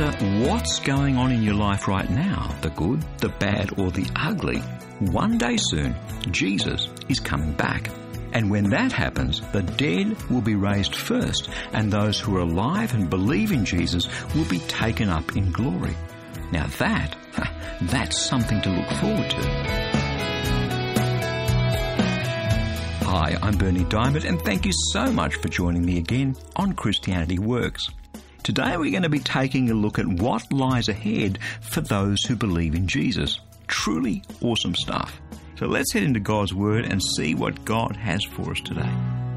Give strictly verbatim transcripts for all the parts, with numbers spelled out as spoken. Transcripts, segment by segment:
matter what's going on in your life right now, the good, the bad, or the ugly, one day soon, Jesus is coming back. And when that happens, the dead will be raised first, and those who are alive and believe in Jesus will be taken up in glory. Now that, that's something to look forward to. Hi, I'm Bernie Diamond, and thank you so much for joining me again on Christianity Works. Today we're going to be taking a look at what lies ahead for those who believe in Jesus. Truly awesome stuff. So let's head into God's Word and see what God has for us today.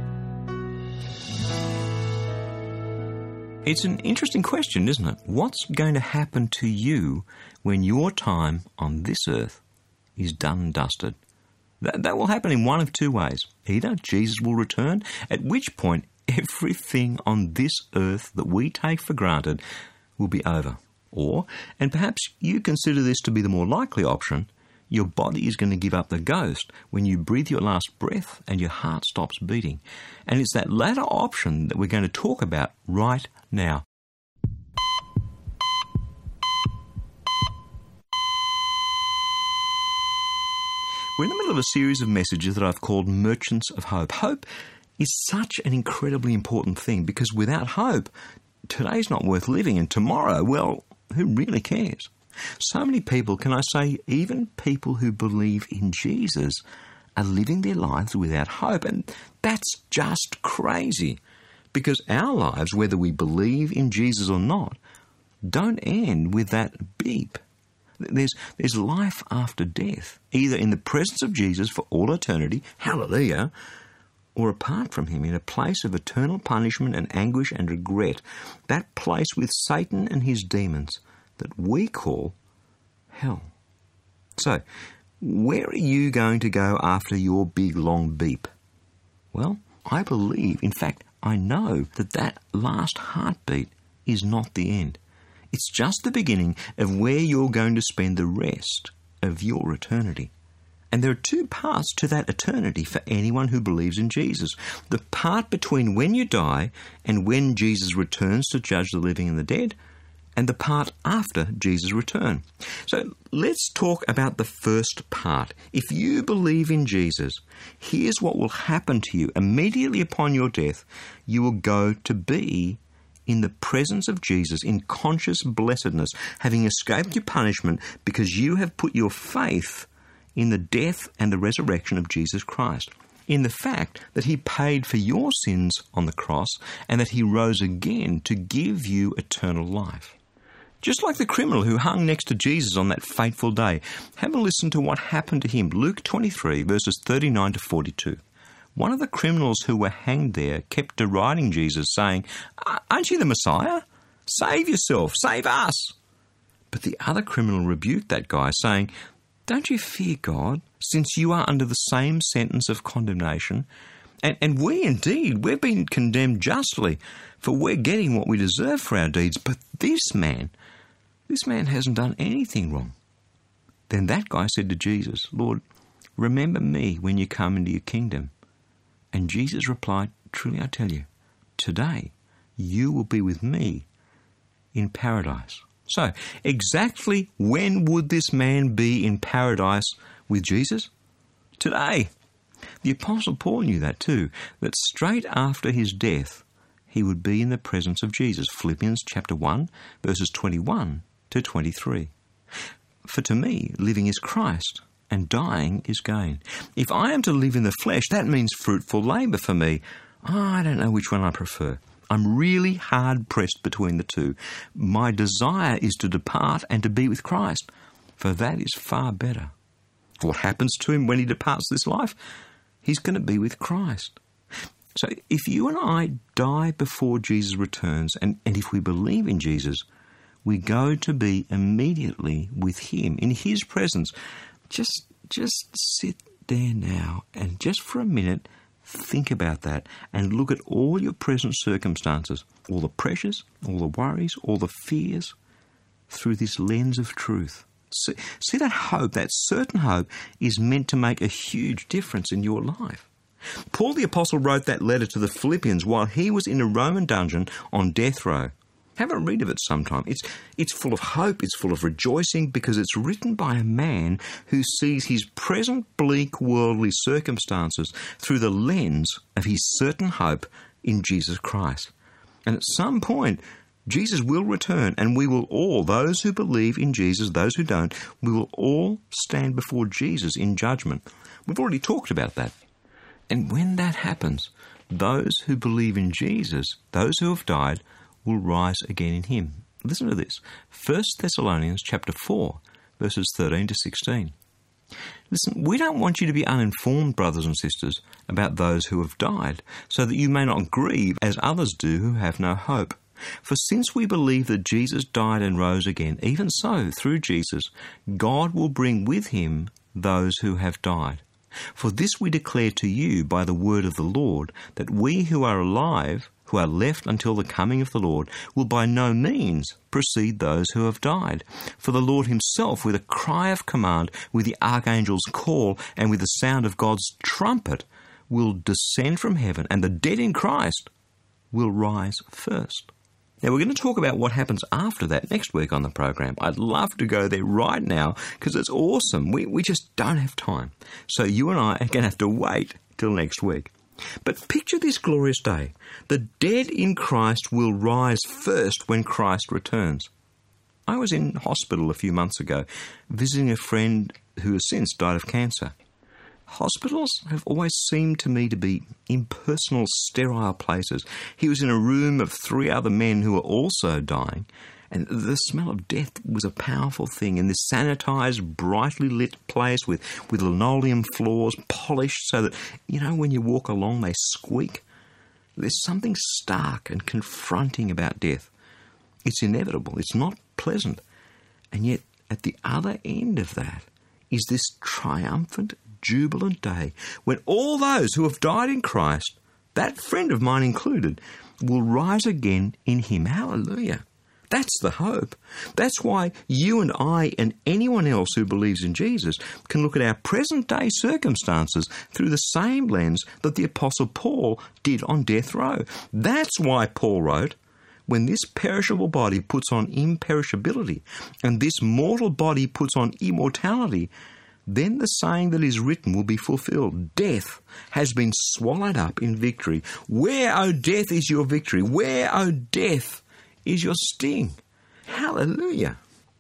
It's an interesting question, isn't it? What's going to happen to you when your time on this earth is done and dusted? That, that will happen in one of two ways. Either Jesus will return, at which point everything on this earth that we take for granted will be over. Or, and perhaps you consider this to be the more likely option, your body is going to give up the ghost when you breathe your last breath and your heart stops beating. And it's that latter option that we're going to talk about right now. We're in the middle of a series of messages that I've called Merchants of Hope. Hope is such an incredibly important thing because without hope, today's not worth living, and tomorrow, well, who really cares? So many people, can I say, even people who believe in Jesus are living their lives without hope, and that's just crazy because our lives, whether we believe in Jesus or not, don't end with that beep. There's, there's life after death, either in the presence of Jesus for all eternity, hallelujah, or apart from him in a place of eternal punishment and anguish and regret, that place with Satan and his demons that we call hell. So, where are you going to go after your big long beep? Well, I believe, in fact, I know that that last heartbeat is not the end. It's just the beginning of where you're going to spend the rest of your eternity. And there are two parts to that eternity for anyone who believes in Jesus. The part between when you die and when Jesus returns to judge the living and the dead, and the part after Jesus' return. So let's talk about the first part. If you believe in Jesus, here's what will happen to you. Immediately upon your death, you will go to be in the presence of Jesus in conscious blessedness, having escaped your punishment because you have put your faith in the death and the resurrection of Jesus Christ, in the fact that he paid for your sins on the cross and that he rose again to give you eternal life. Just like the criminal who hung next to Jesus on that fateful day, have a listen to what happened to him. Luke twenty-three, verses thirty-nine to forty-two. One of the criminals who were hanged there kept deriding Jesus, saying, "Aren't you the Messiah? Save yourself, save us." But the other criminal rebuked that guy, saying, "Don't you fear God, since you are under the same sentence of condemnation? And, and we indeed, we've been condemned justly, for we're getting what we deserve for our deeds. But this man, this man hasn't done anything wrong." Then that guy said to Jesus, "Lord, remember me when you come into your kingdom." And Jesus replied, "Truly I tell you, today you will be with me in paradise." So, exactly when would this man be in paradise with Jesus? Today. The Apostle Paul knew that too, that straight after his death, he would be in the presence of Jesus. Philippians chapter one, verses twenty-one to twenty-three. For to me, living is Christ, and dying is gain. If I am to live in the flesh, that means fruitful labour for me. Oh, I don't know which one I prefer. I'm really hard-pressed between the two. My desire is to depart and to be with Christ, for that is far better. What happens to him when he departs this life? He's going to be with Christ. So if you and I die before Jesus returns, and, and if we believe in Jesus, we go to be immediately with him, in his presence. Just, just sit there now and just for a minute think about that and look at all your present circumstances, all the pressures, all the worries, all the fears, through this lens of truth. See, see that hope, that certain hope, is meant to make a huge difference in your life. Paul the Apostle wrote that letter to the Philippians while he was in a Roman dungeon on death row. Have a read of it sometime. It's it's full of hope, it's full of rejoicing, because it's written by a man who sees his present bleak worldly circumstances through the lens of his certain hope in Jesus Christ. And at some point, Jesus will return, and we will all, those who believe in Jesus, those who don't, we will all stand before Jesus in judgment. We've already talked about that. And when that happens, those who believe in Jesus, those who have died, will rise again in him. Listen to this. First Thessalonians chapter four, verses thirteen to sixteen. Listen, we don't want you to be uninformed, brothers and sisters, about those who have died, so that you may not grieve as others do who have no hope. For since we believe that Jesus died and rose again, even so, through Jesus, God will bring with him those who have died. For this we declare to you by the word of the Lord, that we who are alive, who are left until the coming of the Lord, will by no means precede those who have died. For the Lord himself, with a cry of command, with the archangel's call, and with the sound of God's trumpet, will descend from heaven, and the dead in Christ will rise first. Now, we're going to talk about what happens after that next week on the program. I'd love to go there right now, because it's awesome. We, we just don't have time. So you and I are going to have to wait till next week. But picture this glorious day. The dead in Christ will rise first when Christ returns. I was in hospital a few months ago visiting a friend who has since died of cancer. Hospitals have always seemed to me to be impersonal, sterile places. He was in a room of three other men who were also dying, and the smell of death was a powerful thing in this sanitised, brightly lit place with, with linoleum floors polished so that, you know, when you walk along they squeak. There's something stark and confronting about death. It's inevitable. It's not pleasant. And yet, at the other end of that is this triumphant, jubilant day when all those who have died in Christ, that friend of mine included, will rise again in him. Hallelujah. That's the hope. That's why you and I and anyone else who believes in Jesus can look at our present day circumstances through the same lens that the Apostle Paul did on death row. That's why Paul wrote, when this perishable body puts on imperishability and this mortal body puts on immortality, then the saying that is written will be fulfilled. Death has been swallowed up in victory. Where, O death, is your victory? Where, O death, is your sting? Hallelujah.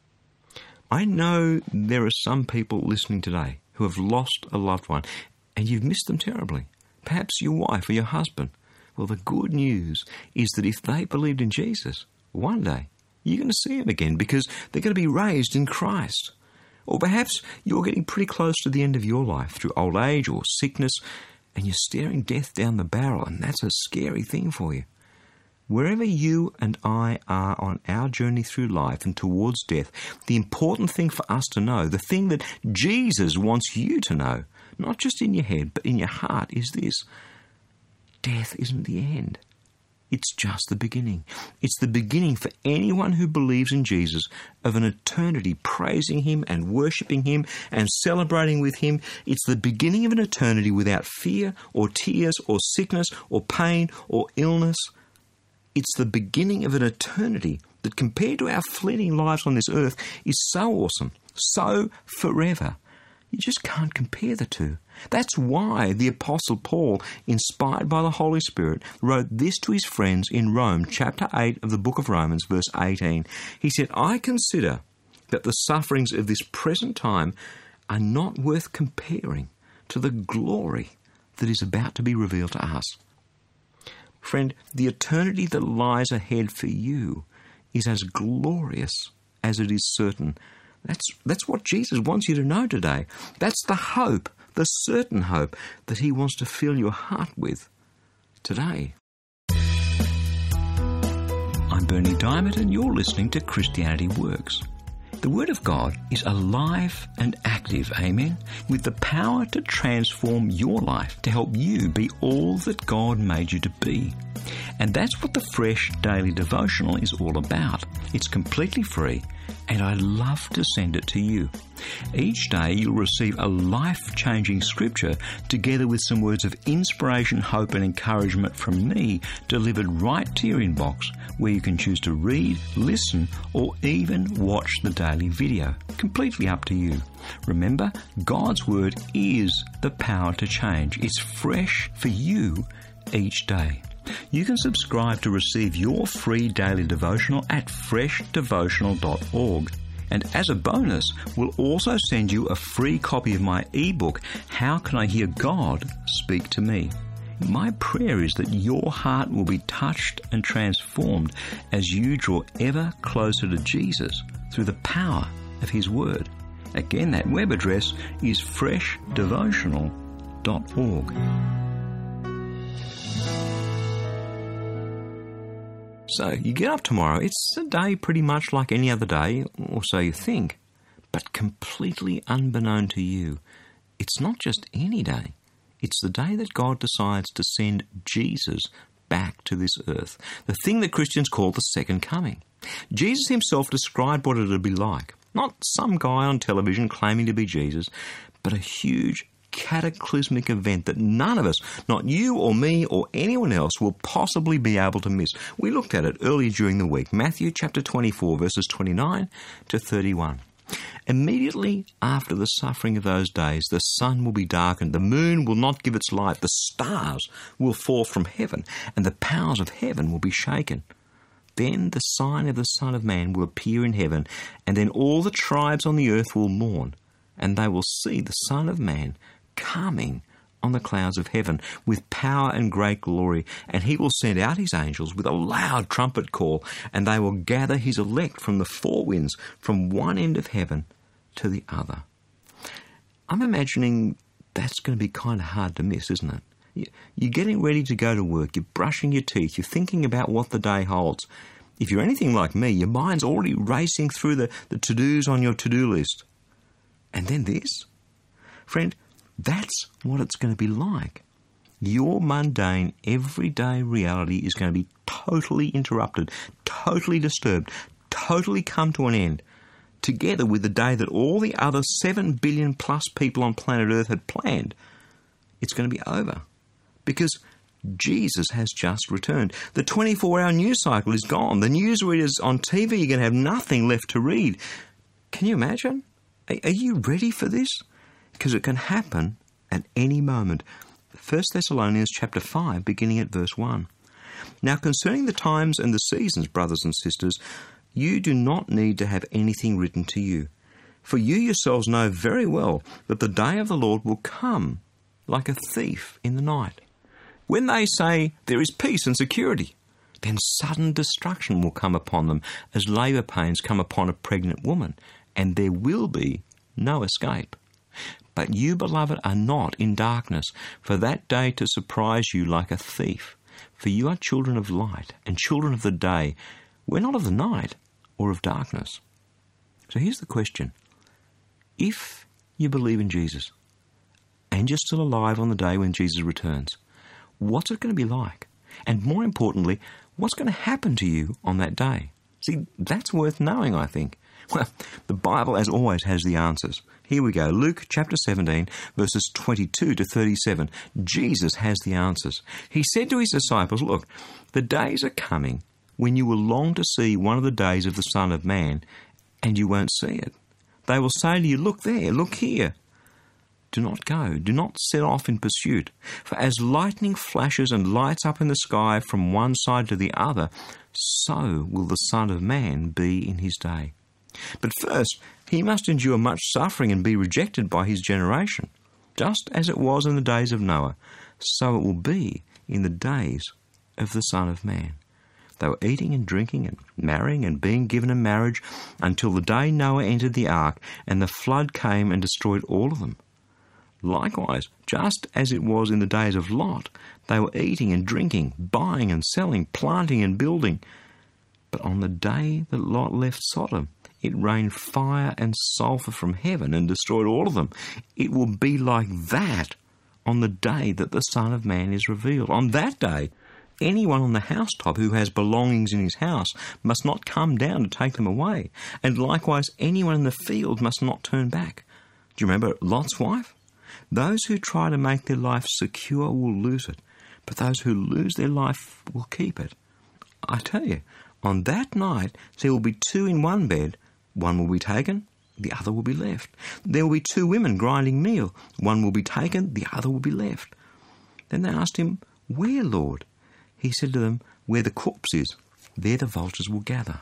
I know there are some people listening today who have lost a loved one and you've missed them terribly. Perhaps your wife or your husband. Well, the good news is that if they believed in Jesus, one day you're going to see them again because they're going to be raised in Christ. Or perhaps you're getting pretty close to the end of your life through old age or sickness and you're staring death down the barrel, and that's a scary thing for you. Wherever you and I are on our journey through life and towards death, the important thing for us to know, the thing that Jesus wants you to know, not just in your head but in your heart, is this: death isn't the end. It's just the beginning. It's the beginning for anyone who believes in Jesus of an eternity praising him and worshipping him and celebrating with him. It's the beginning of an eternity without fear or tears or sickness or pain or illness. It's the beginning of an eternity that, compared to our fleeting lives on this earth, is so awesome, so forever. You just can't compare the two. That's why the Apostle Paul, inspired by the Holy Spirit, wrote this to his friends in Rome, chapter eight of the book of Romans, verse eighteen. He said, I consider that the sufferings of this present time are not worth comparing to the glory that is about to be revealed to us. Friend, the eternity that lies ahead for you is as glorious as it is certain. That's, that's what Jesus wants you to know today. That's the hope, the certain hope that he wants to fill your heart with today. I'm Bernie Diamond and you're listening to Christianity Works. The Word of God is alive and active, amen, with the power to transform your life, to help you be all that God made you to be. And that's what the Fresh Daily Devotional is all about. It's completely free, and I'd love to send it to you. Each day you'll receive a life-changing scripture together with some words of inspiration, hope and encouragement from me delivered right to your inbox, where you can choose to read, listen or even watch the daily video. Completely up to you. Remember, God's Word is the power to change. It's fresh for you each day. You can subscribe to receive your free daily devotional at fresh devotional dot org. And as a bonus, we'll also send you a free copy of my ebook, How Can I Hear God Speak to Me? My prayer is that your heart will be touched and transformed as you draw ever closer to Jesus through the power of His Word. Again, that web address is fresh devotional dot org. So you get up tomorrow, it's a day pretty much like any other day, or so you think, but completely unbeknown to you, it's not just any day. It's the day that God decides to send Jesus back to this earth, the thing that Christians call the second coming. Jesus himself described what it would be like. Not some guy on television claiming to be Jesus, but a huge cataclysmic event that none of us, not you or me or anyone else, will possibly be able to miss. We looked at it earlier during the week, Matthew chapter twenty-four, verses twenty-nine to thirty-one. Immediately after the suffering of those days, the sun will be darkened, the moon will not give its light, the stars will fall from heaven, and the powers of heaven will be shaken. Then the sign of the Son of Man will appear in heaven, and then all the tribes on the earth will mourn, and they will see the Son of Man coming on the clouds of heaven with power and great glory, and he will send out his angels with a loud trumpet call, and they will gather his elect from the four winds, from one end of heaven to the other. I'm imagining that's going to be kind of hard to miss, isn't it? You're getting ready to go to work, you're brushing your teeth, you're thinking about what the day holds. If you're anything like me, your mind's already racing through the, the to-dos on your to-do list. And then this? Friend, that's what it's going to be like. Your mundane, everyday reality is going to be totally interrupted, totally disturbed, totally come to an end, together with the day that all the other seven billion plus people on planet Earth had planned. It's going to be over because Jesus has just returned. The twenty-four hour news cycle is gone. The newsreaders on T V are going to have nothing left to read. Can you imagine? Are you ready for this? Because it can happen at any moment. First Thessalonians chapter five, beginning at verse one. Now concerning the times and the seasons, brothers and sisters, you do not need to have anything written to you. For you yourselves know very well that the day of the Lord will come like a thief in the night. When they say there is peace and security, then sudden destruction will come upon them as labour pains come upon a pregnant woman, and there will be no escape. But you, beloved, are not in darkness, for that day to surprise you like a thief. For you are children of light and children of the day. We're not of the night or of darkness. So here's the question. If you believe in Jesus, and you're still alive on the day when Jesus returns, what's it going to be like? And more importantly, what's going to happen to you on that day? See, that's worth knowing, I think. Well, the Bible, as always, has the answers. Here we go. Luke chapter seventeen, verses twenty-two to thirty-seven. Jesus has the answers. He said to his disciples, look, the days are coming when you will long to see one of the days of the Son of Man, and you won't see it. They will say to you, look there, look here. Do not go. Do not set off in pursuit. For as lightning flashes and lights up in the sky from one side to the other, so will the Son of Man be in his day. But first, he must endure much suffering and be rejected by his generation. Just as it was in the days of Noah, so it will be in the days of the Son of Man. They were eating and drinking and marrying and being given in marriage until the day Noah entered the ark and the flood came and destroyed all of them. Likewise, just as it was in the days of Lot, they were eating and drinking, buying and selling, planting and building. But on the day that Lot left Sodom, it rained fire and sulphur from heaven and destroyed all of them. It will be like that on the day that the Son of Man is revealed. On that day, anyone on the housetop who has belongings in his house must not come down to take them away, and likewise anyone in the field must not turn back. Do you remember Lot's wife? Those who try to make their life secure will lose it, but those who lose their life will keep it. I tell you, on that night there will be two in one bed. One will be taken, the other will be left. There will be two women grinding meal. One will be taken, the other will be left. Then they asked him, "Where, Lord?" He said to them, "Where the corpse is, there the vultures will gather."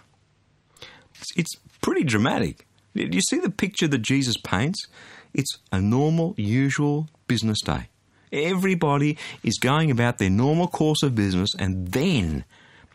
It's, it's pretty dramatic. Do you see the picture that Jesus paints? It's a normal, usual business day. Everybody is going about their normal course of business, and then,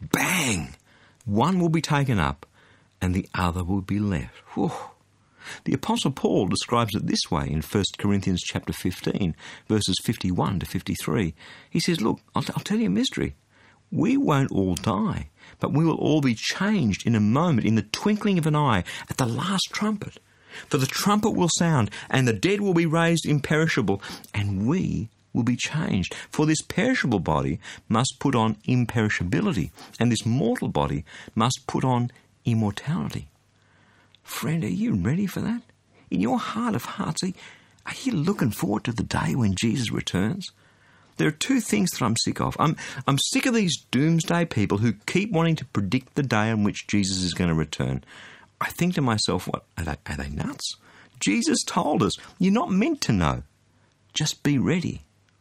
bang, one will be taken up and the other will be left. Whew. The Apostle Paul describes it this way in First Corinthians chapter fifteen, verses fifty-one to fifty-three. He says, look, I'll, I'll tell you a mystery. We won't all die, but we will all be changed in a moment, in the twinkling of an eye, at the last trumpet. For the trumpet will sound, and the dead will be raised imperishable, and we will be changed. For this perishable body must put on imperishability, and this mortal body must put on immortality. Friend, are you ready for that? In your heart of hearts, are you looking forward to the day when Jesus returns? There are two things that I'm sick of. I'm, I'm sick of these doomsday people who keep wanting to predict the day on which Jesus is going to return. I think to myself, what, are they, are they nuts? Jesus told us, you're not meant to know. Just be ready.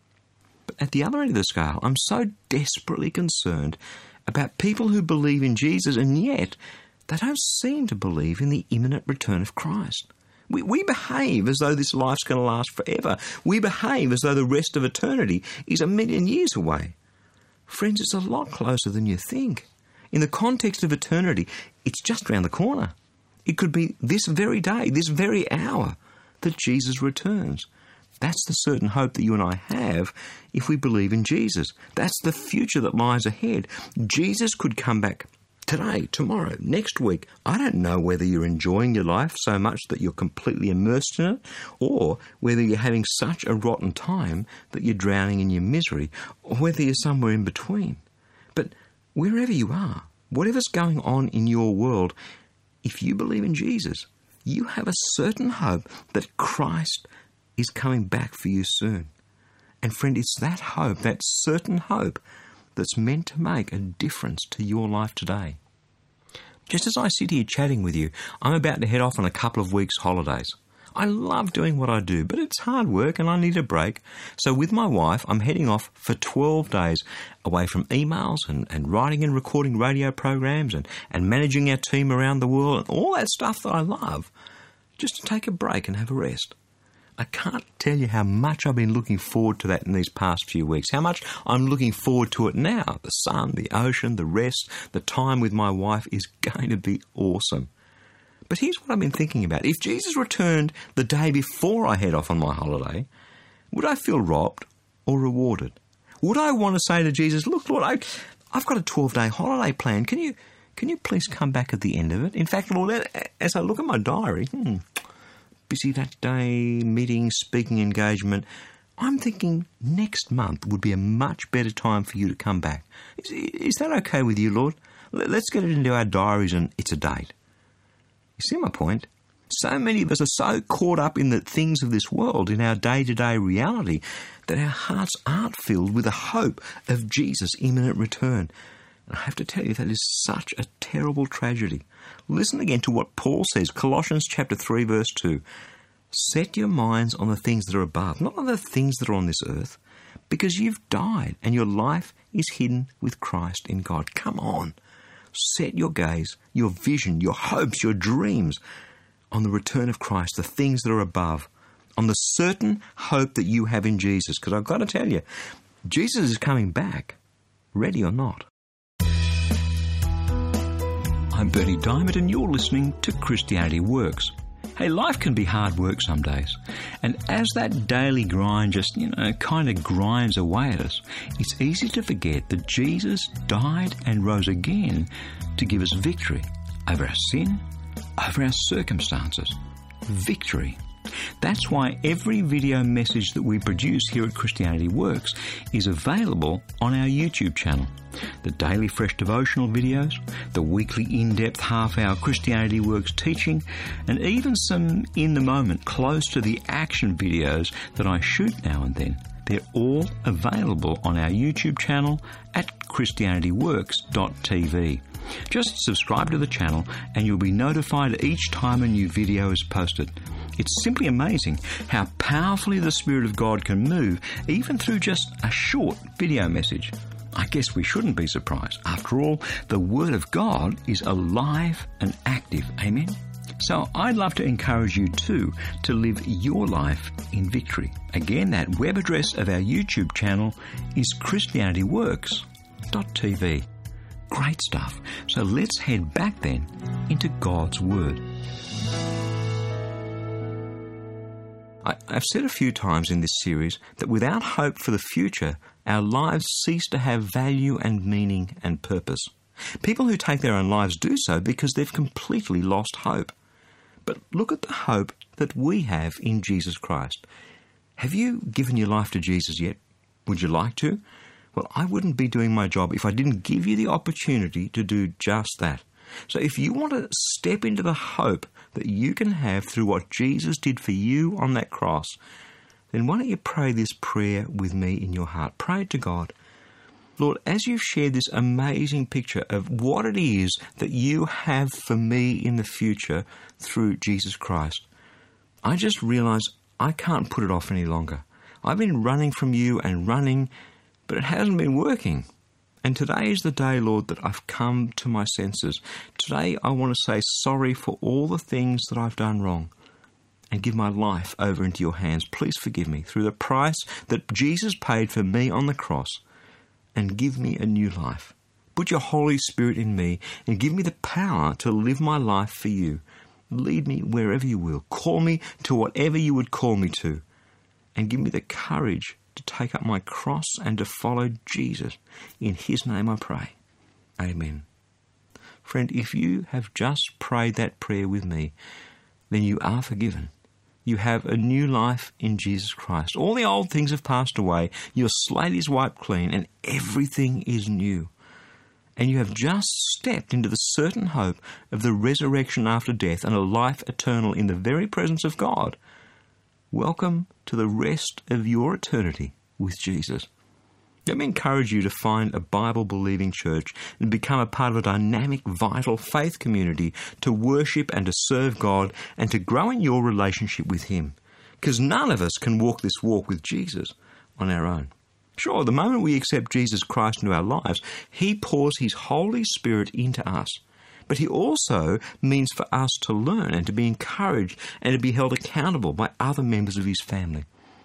But at the other end of the scale, I'm so desperately concerned about people who believe in Jesus and yet they don't seem to believe in the imminent return of Christ. We, we behave as though this life's going to last forever. We behave as though the rest of eternity is a million years away. Friends, it's a lot closer than you think. In the context of eternity, it's just around the corner. It could be this very day, this very hour, that Jesus returns. That's the certain hope that you and I have if we believe in Jesus. That's the future that lies ahead. Jesus could come back today, tomorrow, next week. I don't know whether you're enjoying your life so much that you're completely immersed in it, or whether you're having such a rotten time that you're drowning in your misery, or whether you're somewhere in between. But wherever you are, whatever's going on in your world, if you believe in Jesus, you have a certain hope that Christ is coming back for you soon. And friend, it's that hope, that certain hope, that's meant to make a difference to your life today. Just as I sit here chatting with you, I'm about to head off on a couple of weeks' holidays. I love doing what I do, but it's hard work and I need a break. So with my wife, I'm heading off for twelve days away from emails and, and writing and recording radio programs and, and managing our team around the world and all that stuff that I love, just to take a break and have a rest. I can't tell you how much I've been looking forward to that in these past few weeks, how much I'm looking forward to it now. The sun, the ocean, the rest, the time with my wife is going to be awesome. But here's what I've been thinking about. If Jesus returned the day before I head off on my holiday, would I feel robbed or rewarded? Would I want to say to Jesus, look, Lord, I, I've got a twelve-day holiday planned. Can you, can you please come back at the end of it? In fact, Lord, as I look at my diary, hmm, busy that day, meeting, speaking engagement, I'm thinking next month would be a much better time for you to come back. Is, is that okay with you, Lord? Let's get it into our diaries and it's a date. You see my point? So many of us are so caught up in the things of this world, in our day-to-day reality, that our hearts aren't filled with the hope of Jesus' imminent return. And I have to tell you, that is such a terrible tragedy. Listen again to what Paul says, Colossians chapter three, verse two. Set your minds on the things that are above, not on the things that are on this earth, because you've died and your life is hidden with Christ in God. Come on. Set your gaze, your vision, your hopes, your dreams on the return of Christ, the things that are above, on the certain hope that you have in Jesus. Because I've got to tell you, Jesus is coming back, ready or not. I'm Bernie Diamond and you're listening to Christianity Works. Hey, life can be hard work some days. And as that daily grind just, you know, kind of grinds away at us, it's easy to forget that Jesus died and rose again to give us victory over our sin, over our circumstances. Victory. That's why every video message that we produce here at Christianity Works is available on our YouTube channel. The daily fresh devotional videos, the weekly in-depth half-hour Christianity Works teaching, and even some in-the-moment, close to the action videos that I shoot now and then. They're all available on our YouTube channel at christianity works dot t v. Just subscribe to the channel and you'll be notified each time a new video is posted. It's simply amazing how powerfully the Spirit of God can move even through just a short video message. I guess we shouldn't be surprised. After all, the Word of God is alive and active. Amen? So I'd love to encourage you too to live your life in victory. Again, that web address of our YouTube channel is christianity works dot t v. Great stuff. So let's head back then into God's Word. I, I've said a few times in this series that without hope for the future, our lives cease to have value and meaning and purpose. People who take their own lives do so because they've completely lost hope. But look at the hope that we have in Jesus Christ. Have you given your life to Jesus yet? Would you like to? Well, I wouldn't be doing my job if I didn't give you the opportunity to do just that. So if you want to step into the hope that you can have through what Jesus did for you on that cross, then why don't you pray this prayer with me in your heart? Pray it to God. Lord, as you've shared this amazing picture of what it is that you have for me in the future through Jesus Christ, I just realize I can't put it off any longer. I've been running from you and running, but it hasn't been working. And today is the day, Lord, that I've come to my senses. Today I want to say sorry for all the things that I've done wrong and give my life over into your hands. Please forgive me through the price that Jesus paid for me on the cross, and give me a new life. Put your Holy Spirit in me and give me the power to live my life for you. Lead me wherever you will. Call me to whatever you would call me to. And give me the courage to take up my cross and to follow Jesus. In his name I pray. Amen. Friend, if you have just prayed that prayer with me, then you are forgiven. You have a new life in Jesus Christ. All the old things have passed away. Your slate is wiped clean and everything is new. And you have just stepped into the certain hope of the resurrection after death and a life eternal in the very presence of God. Welcome to the rest of your eternity with Jesus. Let me encourage you to find a Bible-believing church and become a part of a dynamic, vital faith community to worship and to serve God and to grow in your relationship with Him. Because none of us can walk this walk with Jesus on our own. Sure, the moment we accept Jesus Christ into our lives, He pours His Holy Spirit into us. But He also means for us to learn and to be encouraged and to be held accountable by other members of His family.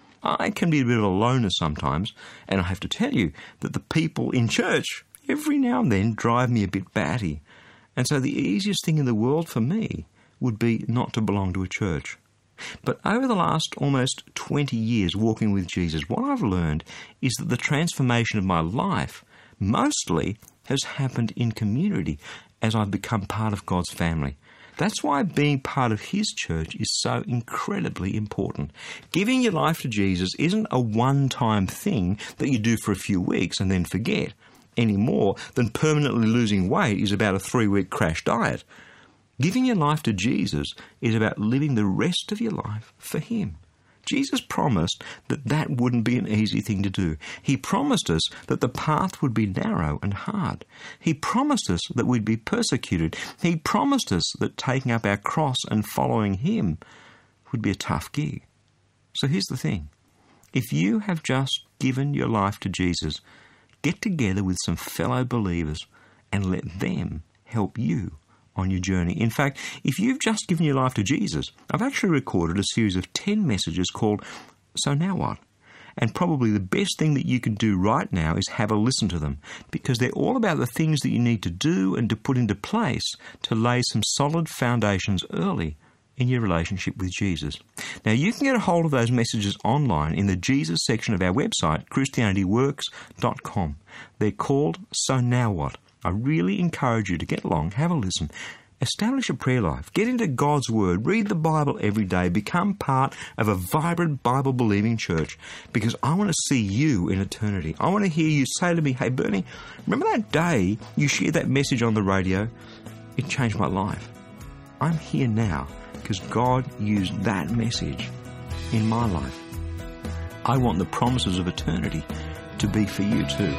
I can be a bit of a loner sometimes, and I have to tell you that the people in church every now and then drive me a bit batty. And so the easiest thing in the world for me would be not to belong to a church. But over the last almost twenty years walking with Jesus, what I've learned is that the transformation of my life mostly has happened in community as I've become part of God's family. That's why being part of His church is so incredibly important. Giving your life to Jesus isn't a one-time thing that you do for a few weeks and then forget, any more than permanently losing weight is about a three-week crash diet. Giving your life to Jesus is about living the rest of your life for Him. Jesus promised that that wouldn't be an easy thing to do. He promised us that the path would be narrow and hard. He promised us that we'd be persecuted. He promised us that taking up our cross and following Him would be a tough gig. So here's the thing. If you have just given your life to Jesus, get together with some fellow believers and let them help you on your journey. In fact, if you've just given your life to Jesus, I've actually recorded a series of ten messages called So Now What? And probably the best thing that you can do right now is have a listen to them, because they're all about the things that you need to do and to put into place to lay some solid foundations early in your relationship with Jesus. Now, you can get a hold of those messages online in the Jesus section of our website, christianity works dot com. They're called So Now What? I really encourage you to get along, have a listen, Establish a prayer life. Get into God's Word. Read the Bible every day. Become part of a vibrant Bible-believing church, because I want to see you in eternity. I want to hear you say to me, hey, Bernie, remember that day you shared that message on the radio? It changed my life. I'm here now because God used that message in my life. I want the promises of eternity to be for you too.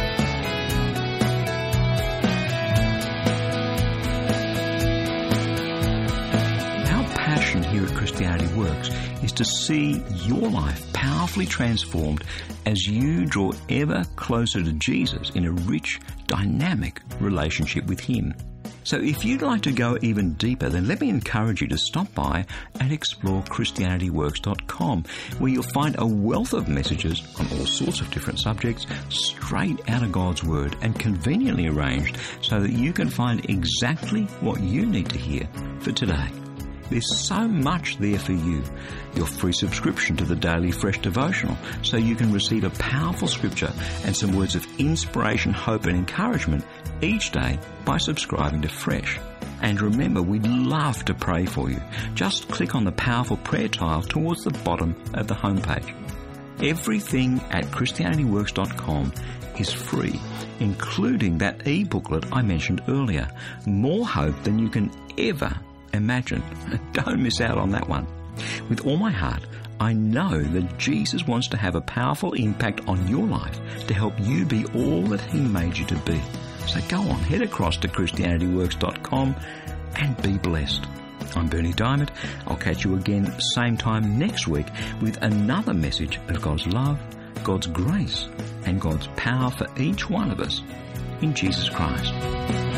Here at Christianity Works is to see your life powerfully transformed as you draw ever closer to Jesus in a rich, dynamic relationship with Him. So if you'd like to go even deeper, then let me encourage you to stop by and explore Christianity Works dot com, where you'll find a wealth of messages on all sorts of different subjects straight out of God's Word and conveniently arranged so that you can find exactly what you need to hear for today. There's so much there for you. Your free subscription to the Daily Fresh Devotional, so you can receive a powerful scripture and some words of inspiration, hope and encouragement each day by subscribing to Fresh. And remember, we'd love to pray for you. Just click on the powerful prayer tile towards the bottom of the homepage. Everything at Christianity Works dot com is free, including that e-booklet I mentioned earlier. More hope than you can ever imagine. Don't miss out on that one. With all my heart, I know that Jesus wants to have a powerful impact on your life to help you be all that He made you to be. So go on, head across to Christianity Works dot com and be blessed. I'm Bernie Diamond. I'll catch you again same time next week with another message of God's love, God's grace, and God's power for each one of us in Jesus Christ.